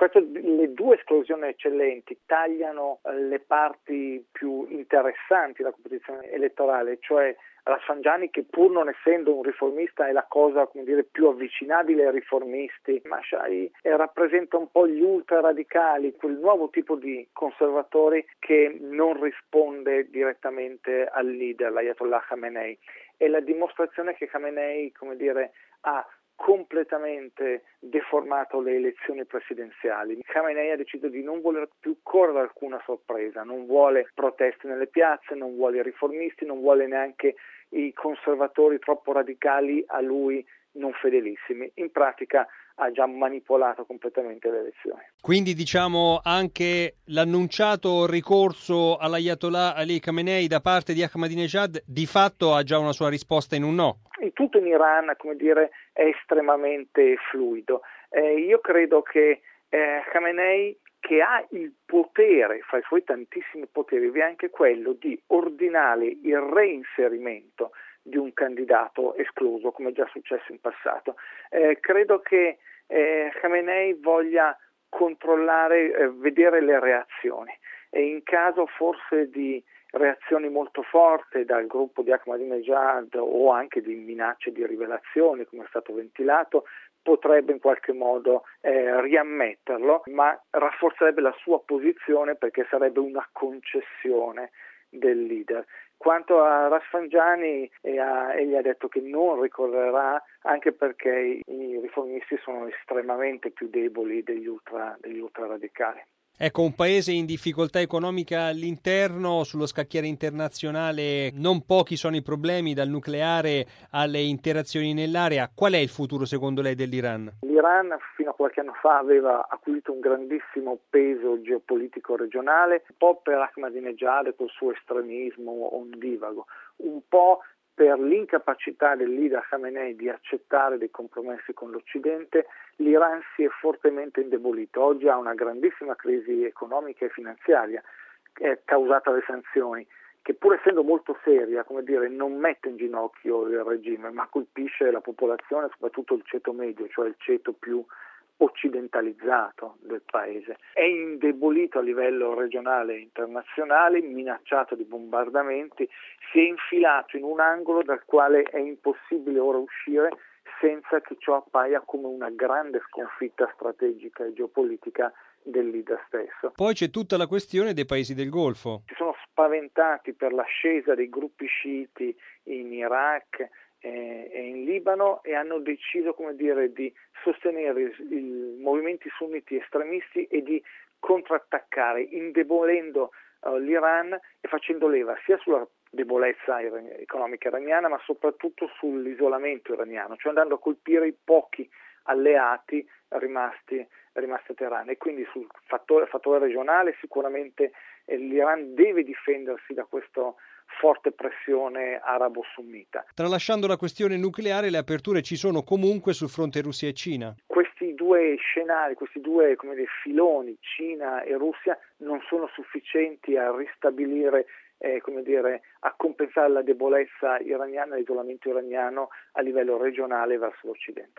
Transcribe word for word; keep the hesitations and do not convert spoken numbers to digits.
Queste, le due esclusioni eccellenti tagliano le parti più interessanti della competizione elettorale, cioè Rafsanjani, che pur non essendo un riformista è la cosa, come dire, più avvicinabile ai riformisti, Mashai rappresenta un po' gli ultraradicali, quel nuovo tipo di conservatori che non risponde direttamente al leader, l'Ayatollah Khamenei. È la dimostrazione che Khamenei, come dire, ha completamente deformato le elezioni presidenziali. Khamenei ha deciso di non voler più correre alcuna sorpresa, non vuole proteste nelle piazze, non vuole i riformisti, non vuole neanche i conservatori troppo radicali a lui non fedelissimi. In pratica ha già manipolato completamente le elezioni. Quindi diciamo anche l'annunciato ricorso all'Ayatollah Ali Khamenei da parte di Ahmadinejad di fatto ha già una sua risposta in un no. Il tutto in Iran, come dire, è estremamente fluido. Eh, io credo che eh, Khamenei, che ha il potere, fra i suoi tantissimi poteri, vi è anche quello di ordinare il reinserimento di un candidato escluso, come è già successo in passato. Eh, credo che eh, Khamenei voglia controllare, eh, vedere le reazioni e in caso forse di reazioni molto forti dal gruppo di Ahmadinejad o anche di minacce di rivelazioni, come è stato ventilato, potrebbe in qualche modo eh, riammetterlo, ma rafforzerebbe la sua posizione perché sarebbe una concessione del leader. Quanto a Rafsanjani, eh, egli ha detto che non ricorrerà, anche perché i riformisti sono estremamente più deboli degli ultra, degli ultraradicali. Ecco, un paese in difficoltà economica all'interno, sullo scacchiere internazionale non pochi sono i problemi, dal nucleare alle interazioni nell'area. Qual è il futuro secondo lei dell'Iran? L'Iran fino a qualche anno fa aveva acquisito un grandissimo peso geopolitico regionale, un po' per Ahmadinejad col suo estremismo ondivago, un po' per l'incapacità del leader Khamenei di accettare dei compromessi con l'Occidente. L'Iran si è fortemente indebolito. Oggi ha una grandissima crisi economica e finanziaria eh, causata dalle sanzioni, che pur essendo molto seria, come dire, non mette in ginocchio il regime, ma colpisce la popolazione, soprattutto il ceto medio, cioè il ceto più occidentalizzato del paese. È indebolito a livello regionale e internazionale, minacciato di bombardamenti, si è infilato in un angolo dal quale è impossibile ora uscire senza che ciò appaia come una grande sconfitta strategica e geopolitica del leader stesso. Poi c'è tutta la questione dei paesi del Golfo. Si sono spaventati per l'ascesa dei gruppi sciiti in Iraq e in Libano e hanno deciso, come dire, di sostenere i movimenti sunniti estremisti e di contrattaccare, indebolendo uh, l'Iran e facendo leva sia sulla debolezza economica iraniana, ma soprattutto sull'isolamento iraniano, cioè andando a colpire i pochi alleati rimasti, rimasti a Teheran. E quindi sul fattore, fattore regionale sicuramente eh, l'Iran deve difendersi da questo forte pressione arabo-sunnita. Tralasciando la questione nucleare, le aperture ci sono comunque sul fronte Russia e Cina. Questi due scenari, questi due come dire, filoni, Cina e Russia, non sono sufficienti a ristabilire, eh, come dire, a compensare la debolezza iraniana e l'isolamento iraniano a livello regionale verso l'Occidente.